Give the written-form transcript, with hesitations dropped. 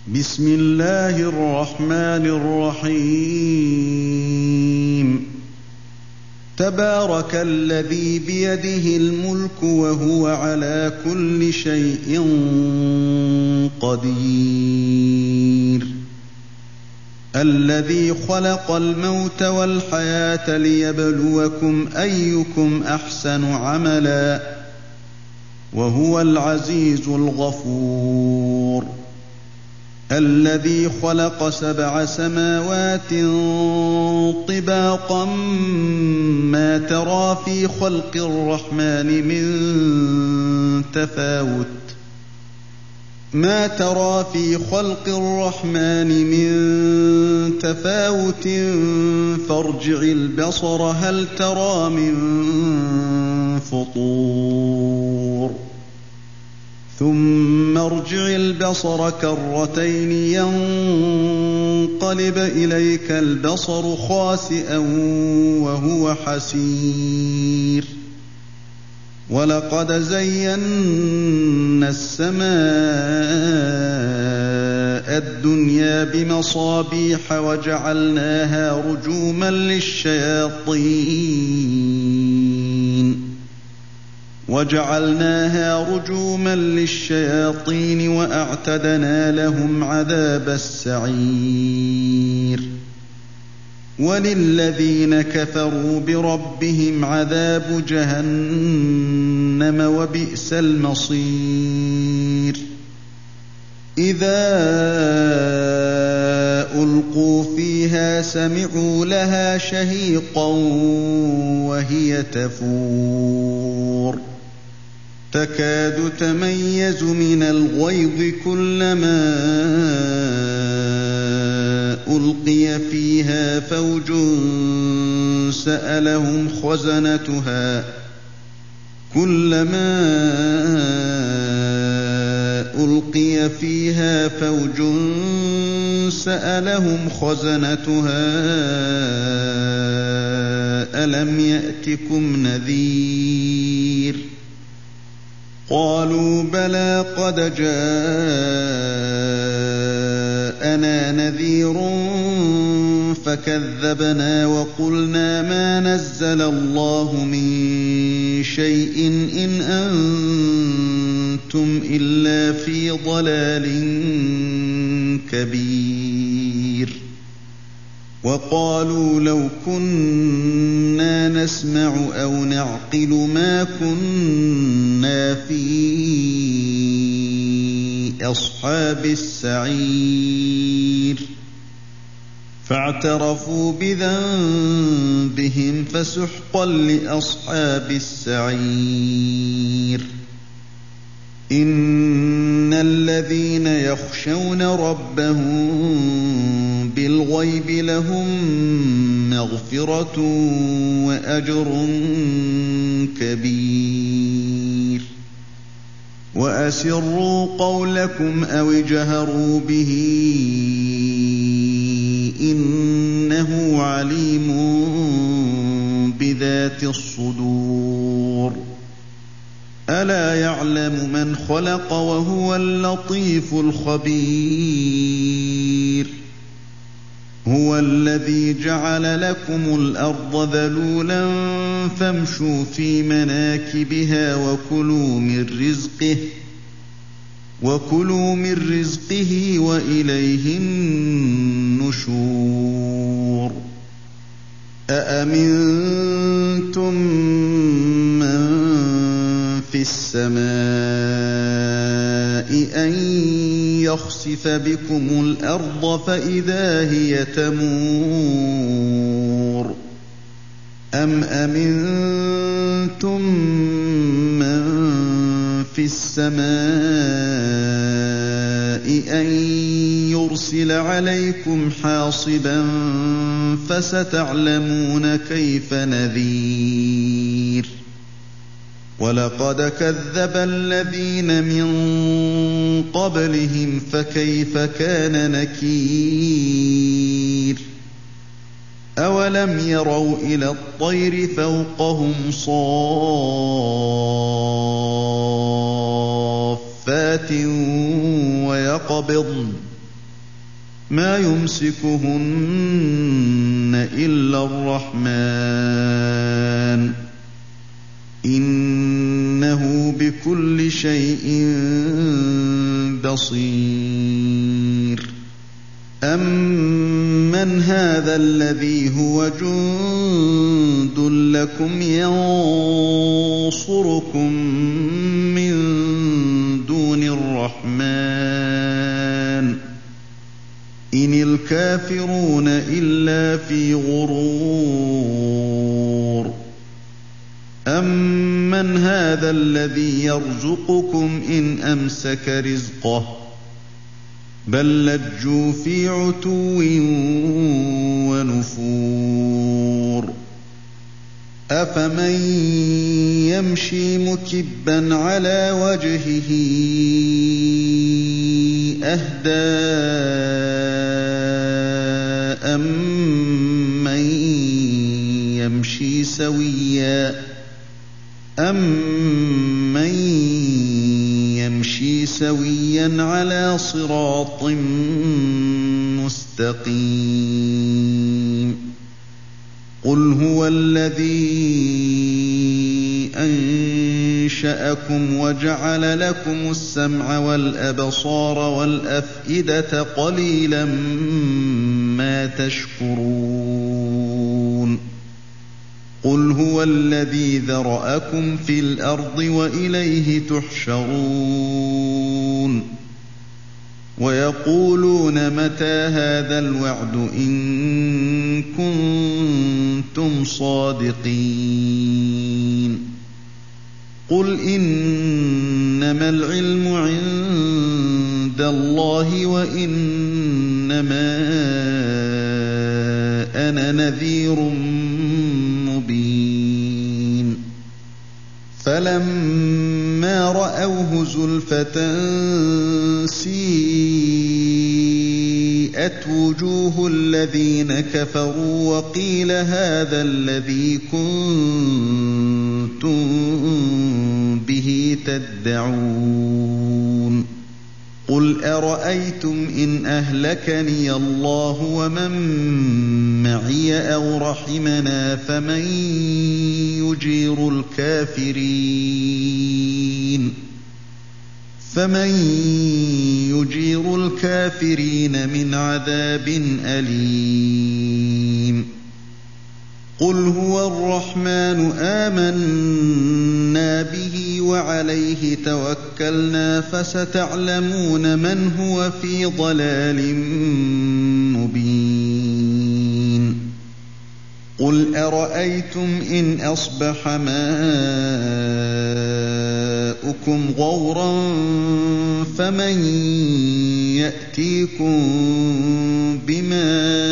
بسم الله الرحمن الرحيم تبارك الذي بيده الملك وهو على كل شيء قدير الذي خلق الموت والحياة ليبلوكم أيكم أحسن عملا وهو العزيز الغفور الذي خلق 7 سماوات طباقا ما ترى في خلق الرحمن من تفاوت فارجع البصر هل ترى من فطور ثم ارجع البصر كرتين ينقلب إليك البصر خاسئا وهو حسير ولقد زينا السماء الدنيا بمصابيح وجعلناها رجوما للشياطين وأعتدنا لهم عذاب السعير وللذين كفروا بربهم عذاب جهنم وبئس المصير إذا ألقوا فيها سمعوا لها شهيقا وهي تفور تكاد تميز من الغيظ كلما ألقي فيها فوج سألهم خزنتها ألم يأتكم نذير قالوا بلى قد جاءنا نذير فكذبنا وقلنا ما نزل الله من شيء إن أنتم إلا في ضلال كبير وقالوا لو كنا نسمع أو نعقل ما كنا في أصحاب السعير فاعترفوا بذنبهم فسحقا لأصحاب السعير إن الذين يخشون ربهم بالغيب لهم مغفرة وأجر كبير وأسروا قولكم أو اجهروا به إنه عليم بذات الصدور ألا يعلم من خلق وهو اللطيف الخبير هو الذي جعل لكم الأرض ذلولا فامشوا في مناكبها وكلوا من رزقه وإليه النشور أأمنتم من في السماء أن يخسف بكم الأرض فإذا هي تمور أم أمنتم من في السماء أن يرسل عليكم حاصبا فستعلمون كيف نذير ولقد كذب الذين من قبلهم فكيف كان نكير أولم يروا إلى الطير فوقهم صافات ويقبضن ما يمسكهن إلا الرحمن إنه بكل شيء بصير أمن هذا الذي هو جند لكم ينصركم من دون الرحمن إن الكافرون إلا في غرور أمن هذا الذي يرزقكم إن أمسك رزقه بل لجوا في عتو ونفور أفمن يمشي مكبا على وجهه أهدى أمن يمشي سويا على صراط مستقيم قل هو الذي أنشأكم وجعل لكم السمع والأبصار والأفئدة قليلا ما تشكرون قل هو الذي ذرأكم في الأرض وإليه تحشرون ويقولون متى هذا الوعد إن كنتم صادقين قل إنما العلم عند الله وإنما أنا نذير مبين فلما رأوه زلفة سيئت وجوه الذين كفروا وقيل هذا الذي كنتم به تدعون قل أرأيتم إن أهلكني الله ومن معي أو رحمنا فمن يجير الكافرين من عذاب أليم قل هو الرحمن آمنا به وعليه توكلنا فستعلمون من هو في ضلال مبين قل أرأيتم إن أصبح ماؤكم غورا فمن يأتيكم بماء